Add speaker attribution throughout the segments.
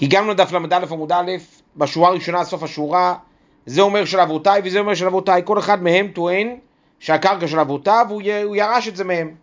Speaker 1: הגענו לדף למד א' עמוד א', בשורה הראשונה, סוף השורה, זה אומר של אבותיי וזה אומר של אבותיי, כל אחד מהם טוען שהקרקע של אבותיו, הוא ירש את זה מהם.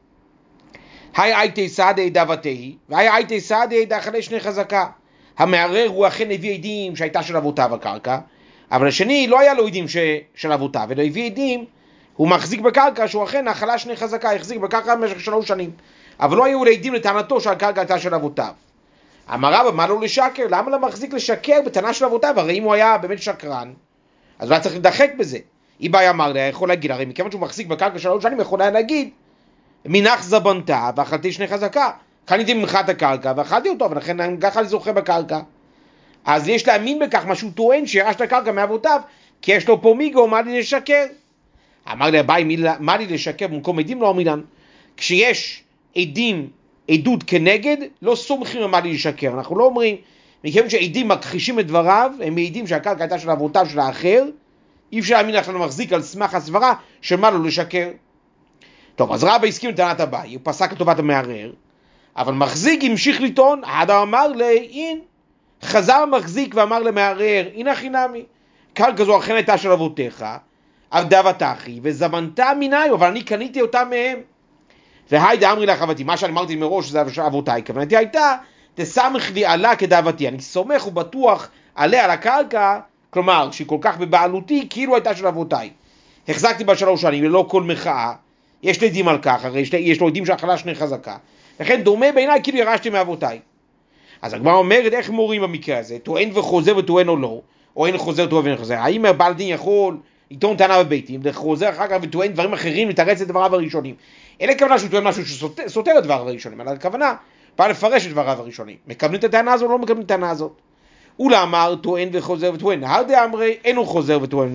Speaker 1: היי הייתי סעדי דבתי, והי הייתי סעדי דאכלי שני חזקה. המערער הוא אכן הביא עדים שהייתה של אבותיו הקרקע, אבל השני לא היה לו עדים של אבותיו, ולא הביא עדים, הוא מחזיק בקרקע שהוא אכן אכלה שני חזקה, החזיק בקרקע במשך 3 שנים, אבל לא היו עדים לטענתו שהקרקע הייתה של אבותיו. אמר רבא, מה לא לשקר? למה לא מחזיק לשקר בטענה של אבותיו? הרי אם הוא היה באמת שקרן, אז הוא היה צריך לדחק בזה. אם היה אמר לי, יכול להגיד, הרי מכיוון שהוא מחזיק בקרקע 3 שנים, יכול היה להגיד, מנח זבנתה ואכלתי שני חזקה. קניתי ממך את הקרקע ואכלתי אותו, ולכן ככה אני זוכה בקרקע. אז יש להאמין בכך מה שהוא טוען שירש את הקרקע מאבותיו, כי יש לו פה מיגו, מה לי לשקר? אמר לי אביי, מה לי לשקר במקום עדים? לא אמרינן. כשיש עדים, עדות כנגד, לא סומכים מה לי לשקר. אנחנו לא אומרים, מכיוון שעדים מכחישים את דבריו, הם מעידים שהקרקע הייתה של אבותיו של האחר, אי אפשר להאמין לכם מחזיק על סמך הסברה שמה לו לשקר. טוב, אז רבא הסכים לטענת אביי, הוא פסק לטובת המערער, אבל מחזיק המשיך לטעון, האדם אמר לי, חזר מחזיק ואמר למערער, הנה חינמי, קרקע זו אכן הייתה של אבותיך, עבדה ותחי, וזמנתה מיניו, אבל אני קניתי אותה מהם. והיידה אמרי לך אבתי, מה שאני אמרתי מראש זה אבותיי, כוונתי הייתה, תסמך לי עלה כדאבתי, אני סומך ובטוח עליה על הקרקע, כלומר, שהיא כל כך בבעלותי, כאילו הייתה של אבותיי. החזקתי בה 3 שנים, ללא כל מחאה, יש לי עדים על כך, הרי יש לו עדים שאכלה שני חזקה, לכן דומה בעיניי כאילו ירשתי מאבותיי. אז הגמרא אומרת, איך מורים במקרה הזה? טוען וחוזר וטוען או לא, או אין חוזר טוען ואין חוזר. האם בעל דין יכול לטעון טענה בבית דין, וחוזר אחר כך וטוען דברים אחרים, לתרץ את דבריו הראשונים? אין הכוונה שהוא טוען משהו שסותר את דבריו הראשונים, אלא הכוונה, בא לפרש את דבריו הראשונים. מקבלים את הטענה הזאת או לא מקבלים את הטענה הזאת? אולה אמר, טוען וחוזר וטוען. הרדה אמרי, אינו חוזר וטוען,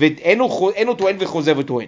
Speaker 1: אינו טוען וחוזר וטוען.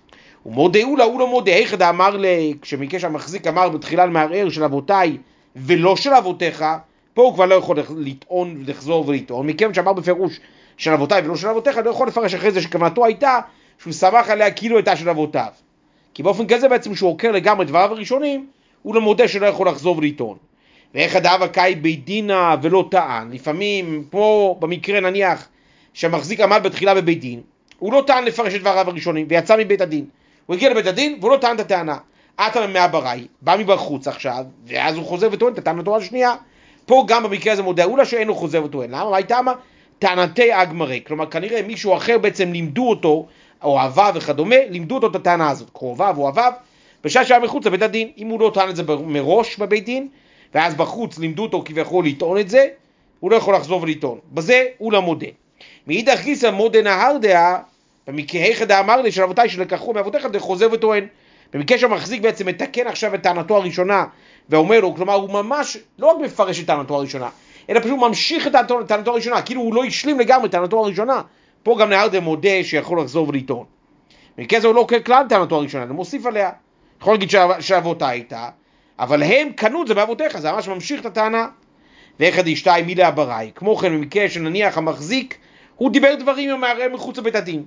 Speaker 1: ומודה אולה, הוא לא מודה, איך אמר כשמיקש המחזיק אמר בתחילה למערער של אבותיי ולא של אבותיך, פה הוא כבר לא יכול לטעון ולחזור ולטעון, מכיוון שאמר בפירוש של אבותיי ולא של אבותיך, לא יכול לפרש אחרי זה שכוונתו הייתה שהוא שמח עליה כאילו הייתה של אבותיו. כי באופן כזה בעצם שהוא עוקר לגמרי דבריו הראשונים, הוא לא מודה שלא יכול לחזור ולטעון. ואיך הדאבה קאי בית דינה ולא טען, לפעמים פה במקרה נניח שהמחזיק עמד בתחילה בבית דין, הוא לא טען לפרש את דבריו הראשונים ויצא מבית הדין. הוא הגיע לבית הדין והוא לא טען את הטענה. אתה מהבראי, בא מבחוץ עכשיו, ואז הוא חוזר וטוען את הטענתו השנייה. פה גם במקרה הזה מודה אולה שאין הוא חוזר וטוען. למה? מה הייתה? טענתי אגמרי. כלומר, כנראה מישהו אחר בעצם לימדו אותו, או אביו וכדומה, לימדו אותו את הטענה הזאת. קרוביו או אביו, בשעה שהיה מחוץ לבית הדין. אם הוא לא טען את זה מראש בבית דין, ואז בחוץ לימדו אותו כביכול לטעון את זה, הוא לא יכול לחזור ולטעון. בזה הוא לא מודה. מאידך גיסא מודה נהר דעה, במקרה אחד אמר לי של אבותיי שלקחו מאבותיך, זה חוזר וטוען. במקרה שהמחזיק בעצם מתקן עכשיו את טענתו הראשונה, ואומר לו, כלומר הוא ממש לא רק מפרש את טענתו הראשונה, אלא פשוט ממשיך את טענתו הראשונה, כאילו הוא לא השלים לגמרי את טענתו הראשונה. פה גם נהר דה מודה שיכול לחזור ולטעון. במקרה זה הוא לא כלל טענתו הראשונה, הוא מוסיף עליה. יכול להגיד שאבותיי הייתה, אבל הם קנו את זה באבותיך, זה ממש ממשיך את הטענה. ואחד ישתאי מילה בראי, כמו כן במקרה שנניח המחזיק, הוא דיבר דברים עם המערער מחוץ לבית הדין.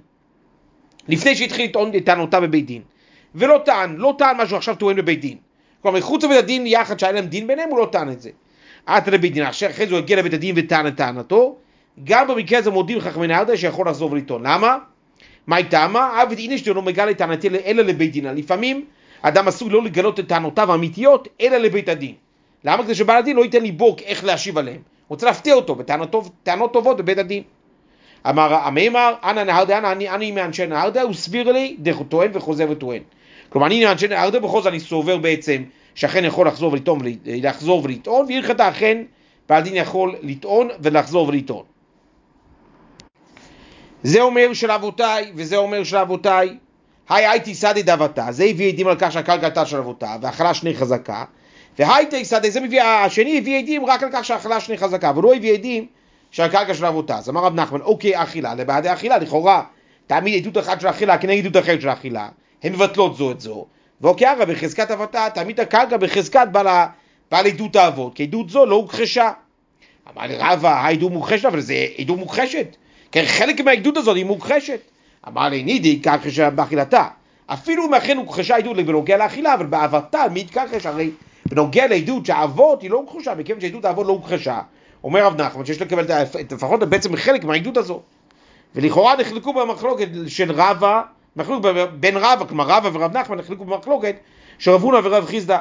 Speaker 1: לפני שהתחיל לטעון את טענותיו בבית דין, ולא טען משהו עכשיו טוען בבית דין. כלומר, מחוץ לבית הדין יחד שהיה להם דין ביניהם, הוא לא טען את זה. עד לבית דין, אחרי זה הוא הגיע לבית הדין וטען את טענתו, גם במקרה הזה מודים חכמי נהרדה שיכול לחזור ולטעון. למה? מה הייתה? עבד איניש לא מגלה את טענתי אלא לבית דין. לפעמים אדם עשוי לא לגלות את טענותיו האמיתיות אלא לבית הדין. למה? כדי שבעל הדין לא ייתן לי בוק איך להשיב עליהם. הוא רוצה להפתיע אותו בטענות טובות בבית הדין. אמר המימר, אנא נהרדה, אני מאנשי נהרדה, הוא סביר לי, דרך הוא טוען וחוזר וטוען. כלומר, אני מאנשי נהרדה, בכל זאת אני סובר בעצם, שאכן יכול לחזור ולטעון, והלכתה אכן, בעל דין יכול לטעון ולחזור ולטעון. זה אומר של אבותיי, וזה אומר של אבותיי, הייתי סעדי דאבתה, זה הביא עדים על כך שהקרקע הייתה של אבותיו, ואכלה שני חזקה, והייתי סעדי, זה מביא, השני הביא עדים רק על כך שאכלה שני חזקה, ולא הביא עדים שהקרקע של אבותיו. אז אמר רב נחמן, אוקיי, אכילה, לבעדי אכילה, לכאורה, תעמיד עדות אחת של אכילה כנגד עדות אחרת של אכילה, הן מבטלות זו את זו, ואוקיי, הרי בחזקת אבתה, תעמיד הקרקע בחזקת בעל עדות האבות, כי עדות זו לא הוכחשה. אמר לי רבא, העדות מוכחשת, אבל זה עדות מוכחשת, כי חלק מהעדות הזאת היא מוכחשת. אמר לי, נידי, ככחשה באכילתה. אפילו אם אכן הוכחשה עדות בנוגע לאכילה, אבל באבתה, מי יתכחש? הרי בנוגע לעדות שהאבות היא לא הוכחשה, מכיוון שעדות האבות לא הוכחשה, אומר רב נחמן שיש לקבל לפחות בעצם חלק מהעדות הזאת. ולכאורה נחלקו במחלוקת של רבא, מחלוק בין רבא, כלומר רבא ורב נחמן נחלקו במחלוקת של רב הונא ורב חיסדא.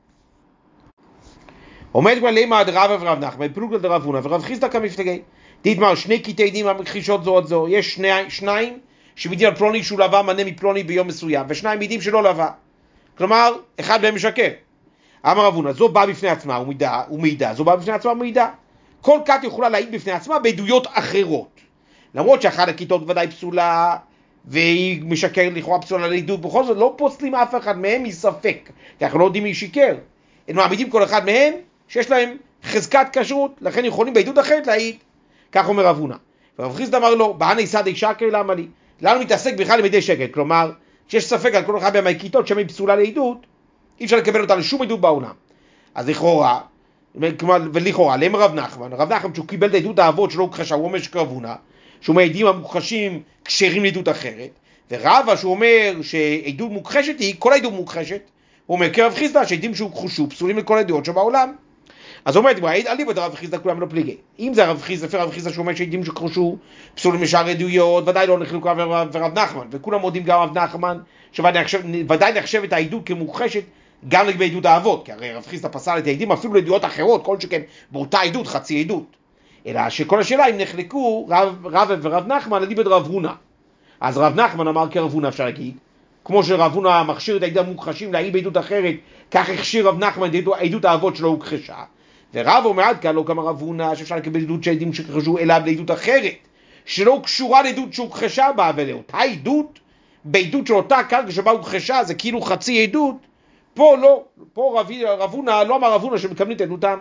Speaker 1: עומד כבר לימה עד רבא ורב נחמן, פלוגתא דרב הונא ורב חיסדא כמפלגי. דאיתמר שני קטעי דין המכחישות זו את זו, יש שניים שמעידים על פלוני שהוא לווה מנה מפלוני ביום מסוים, ושניים מעידים שלא לווה. כלומר, אחד מהם משקר. אמר רב הונא, זו באה בפני עצמה ומעידה, זו באה בפני עצמה ומעידה. כל כת יכולה להעיד בפני עצמה בעדויות אחרות. למרות שאחת הכיתות ודאי פסולה, והיא משקרת לכאורה פסולה לעדות, בכל זאת לא פוסלים אף אחד מהם מספק, כי אנחנו לא יודעים מי שיקר. הם מעמידים כל אחד מהם שיש להם חזקת כשרות, לכן יכולים בעדות אחרת להעיד. כך אומר רב הונא. ורב חיסדא אמר לו, בהני סדי שקר למה לי? לנו מתעסק בכלל למדי שקר, כלומר, כשיש ספק על כל אחד מהכיתות שהיא פסולה לעדות, אי אפשר לקבל אותה לשום עדות בעולם. אז לכאורה, ולכאורה, למה רב נחמן שהוא קיבל את עדות האבות שלא הוכחשה, הוא אומר שרב הונא, שהוא מעידים המוכחשים כשרים לעדות אחרת, ורבא שהוא אומר שעדות מוכחשת היא, כל העדות מוכחשת, הוא אומר כרב חיסדא שעדים שהוכחשו פסולים לכל העדות שבעולם. אז הוא אומר, אליבא דרב חיסדא כולם לא פליגי. אם זה רב חיסדא שאומר שעדים שהוכחשו פסולים לשאר עדויות, ודאי לא נחלקו ורב נחמן, וכולם מודים גם רב נחמן, שוודאי נחשבת העדות כמוכחשת גם לגבי עדות האבות, כי הרי רב חיסדא פסל את העדים אפילו לעדויות אחרות, כל שכן באותה עדות, חצי עדות. אלא שכל השאלה אם נחלקו רב ורב נחמן אליבא דרב הונא. אז רב נחמן אמר כרב הונא אפשר להגיד, כמו שרב הונא מכשיר את העדים המוכחשים להעיד בעדות אחרת, כך הכשיר רב נחמן עדות האבות שלא הוכחשה. ורב אומר עד כאן לא כמה רב הונא שאפשר לקבל עדות שהעדים שהוכחשו אליו לעדות אחרת, שלא קשורה לעדות שהוכחשה בה, ולאותה עדות, בעדות של אותה קרקע שבה הוכחשה, זה כאילו חצי עדות. פה לא, פה רב הונא לא אמר רב הונא שמקבלים את עדותם.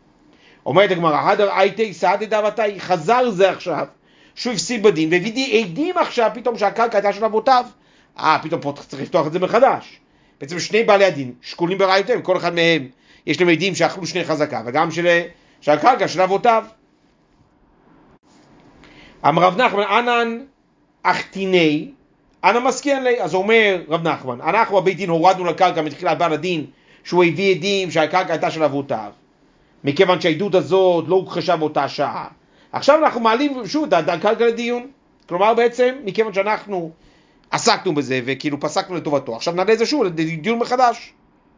Speaker 1: אומרת הגמרא, הדר הייתי סעדי דאבתי, חזר זה עכשיו, שהוא הפסיד בדין, והביא עדים עכשיו פתאום שהקרקע הייתה של אבותיו. פתאום פה צריך לפתוח את זה מחדש. בעצם שני בעלי הדין שקולים בראיותיהם, כל אחד מהם יש להם עדים שאכלו שני חזקה, וגם שהקרקע של אבותיו. אמר רב נחמן, אנן אחתיני, אנא מסכן לי. אז אומר רב נחמן, אנחנו הבית דין הורדנו לקרקע מתחילת בעל הדין, שהוא הביא עדים שהקרקע הייתה של אבותיו, מכיוון שהעדות הזאת לא הוכחשה באותה שעה. עכשיו אנחנו מעלים שוב את הקרקע לדיון. כלומר בעצם, מכיוון שאנחנו עסקנו בזה וכאילו פסקנו לטובתו, עכשיו נעלה את זה שוב לדיון מחדש.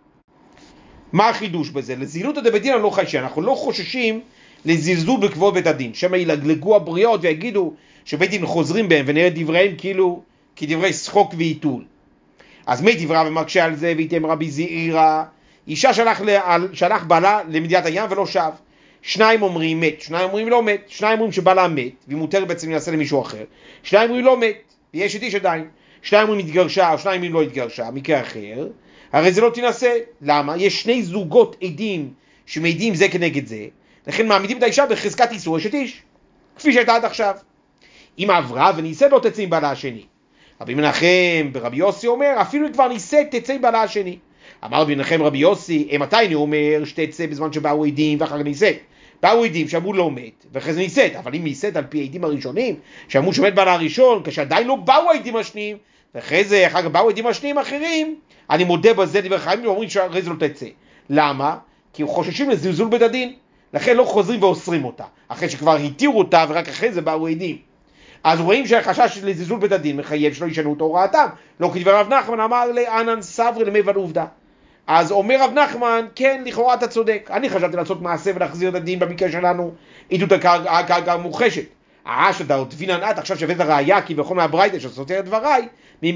Speaker 1: מה החידוש בזה? לזילות בית דין לא חיישי, אנחנו לא חוששים לזלזול בכבוד בית הדין, שמא ילגלגו הבריות ויגידו שבית דין חוזרים בהם ונראה דבריהם כאילו כדברי שחוק ועיתול. אז מי דבריו ומקשה על זה? ויתם רבי זעירא, אישה שלח בעלה למדינת הים ולא שב. שניים אומרים מת, שניים אומרים לא מת, שניים אומרים שבעלה מת והיא מותרת בעצם להינשא למישהו אחר, שניים אומרים לא מת ויש איש עדיין, שניים אומרים התגרשה או שניים אומרים לא התגרשה, מקרה אחר הרי זה לא תינשא. למה? יש שני זוגות עדים שמעידים זה כנגד זה, לכן מעמידים את האישה בחזקת איסור אשת איש, כפי שהייתה עד עכשיו. אם עברה ונישאת לא תצא עם בעלה השני. רבי מנחם ברבי יוסי אומר אפילו היא כבר נישאת תצא עם בעלה השני. אמר רבי מנחם רבי יוסי, מתי אני אומר שתצא בזמן שבאו עדים ואחר כך נישאת? באו עדים שאמרו לא מת ואחרי זה נישאת, אבל אם נישאת על פי העדים הראשונים שאמרו שמת בעלה הראשון, כשעדיין לא באו העדים השניים ואחרי זה אחר כך באו עדים השניים אחרים, אני מודה בזה דבר חיים ואומרים שאחרי זה לא תצא. למה? כי הם חוששים לזלזול בית הדין, לכן לא חוזרים ואוסרים אותה אחרי שכבר התירו אותה ורק אחרי זה באו עדים. אז רואים שהחשש לזלזול בית הדין מחייב שלא ישנו את הוראתם, לא כדבר רב נחמן אמר לאנן סברי למי עובדה. אז אומר רב נחמן, כן, לכאורה אתה צודק, אני חשבתי לעשות מעשה ולהחזיר את הדין במקרה שלנו עדות הקרקע המוכחשת. שאתה עוד תבינן את עכשיו שהבאת הראייה כי בכל מהברייתא שסותר את דבריי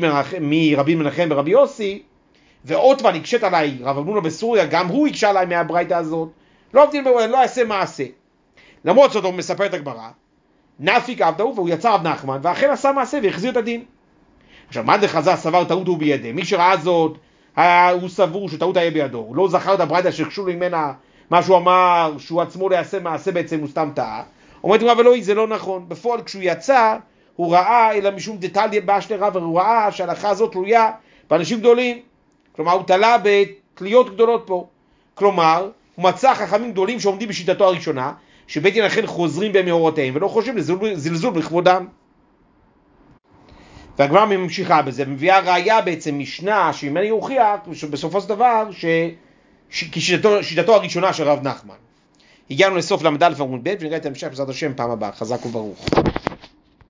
Speaker 1: מרבי מנחם ברבי יוסי, ועוד פעם הקשת עליי רב אבנונה בסוריה, גם הוא הקשה עליי מהברייתא הזאת, לא יעשה מעשה. למרות זאת הוא מספר את הגמרא, נפיק עבדהו, והוא יצא רב נחמן ואכן עשה מעשה והחזיר את הדין. עכשיו מה זה חזר סבר טעות הוא בידי? מי שראה זאת הוא סבור שטעות היה בידו, הוא לא זכר את הברייתא שחשוב ממנה מה שהוא אמר שהוא עצמו לא יעשה מעשה, בעצם הוא סתם טעה. אומרת אבל לא, זה לא נכון. בפועל כשהוא יצא הוא ראה אלא משום דטליה באשלי רב, הוא ראה שההלכה הזאת תלויה באנשים גדולים, כלומר הוא תלה בתליות גדולות פה, כלומר הוא מצא חכמים גדולים שעומדים בשיטתו הראשונה שבית דין אכן חוזרים בהם מהורותיהם ולא חושבים לזלזול בכבודם. והגמרא ממשיכה בזה, מביאה ראיה בעצם משנה שממנה יוכיח שבסופו של דבר כשיטתו הראשונה של רב נחמן. הגענו לסוף למד א' עמוד ב' ונראה את המשך בעזרת השם פעם הבאה. חזק וברוך.